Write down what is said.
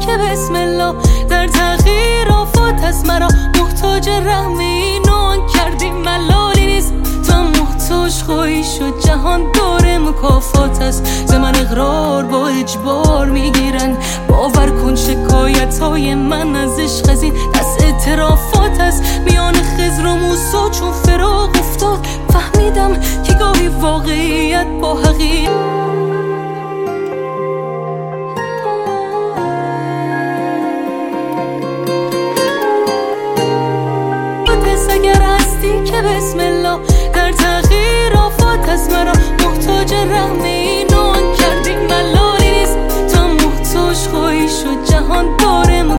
که بسم الله در تغییر آفات است. مرا محتاج رحم اینان کردی ملالی نیست، تا محتاج خواهی شد جهان دور مکافات است. ز من اقرار با اجبار میگیرن، باور کن شکایت های من از عشق از این دست اعترافات است. میان خضر و موسی چون فراق افتاد فهمیدم که گاهی واقعیت با حقیقت